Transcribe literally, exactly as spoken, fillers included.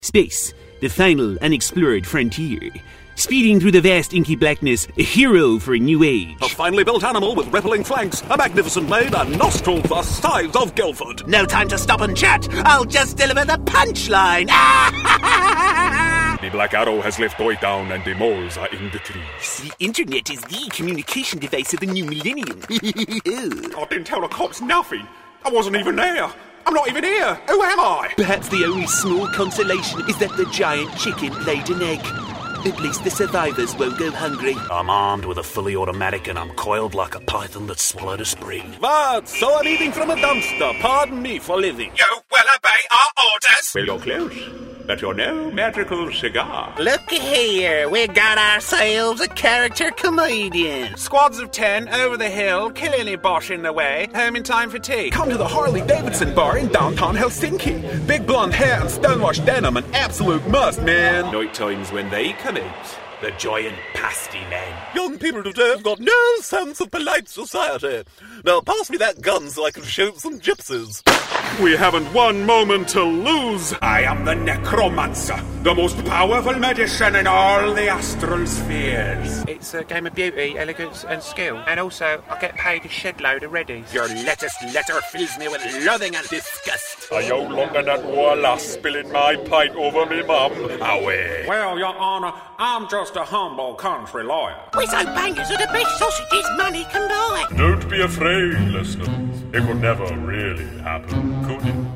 Space, the final unexplored frontier. Speeding through the vast inky blackness, a hero for a new age. A finely built animal with rippling flanks, a magnificent mane, and nostrils the size of Guildford. No time to stop and chat. I'll just deliver the punchline. The Black Arrow has left Boy down and the moles are in the trees. The internet is the communication device of the new millennium. I didn't tell the cops nothing. I wasn't even there. I'm not even here. Who am I? Perhaps the only small consolation is that the giant chicken laid an egg. At least the survivors won't go hungry. I'm armed with a fully automatic and I'm coiled like a python that swallowed a spring. What? So I'm eating from a dumpster. Pardon me for living. You will obey our orders. Well, you're close. But you're no magical cigar. Look here, we got ourselves a character comedian. Squads of ten, over the hill, kill any bosh in the way, home in time for tea. Come to the Harley Davidson bar in downtown Helsinki. Big blonde hair and stonewashed denim, an absolute must, man. Night times when they come out, the giant pasty men. Young people today have got no sense of polite society. Now pass me that gun so I can shoot some gypsies. We haven't one moment to lose. I am the Necromancer, the most powerful magician in all the astral spheres. It's a game of beauty, elegance and skill. And also, I get paid a shed load of readies. Your latest letter fills me with loathing and disgust. Are you looking at Walla spilling my pint over me mum? Away. Well, Your Honour, I'm just a humble country lawyer. Wizzo bangers are the best sausages money can buy. Don't be afraid, listeners. It could never really happen, could it?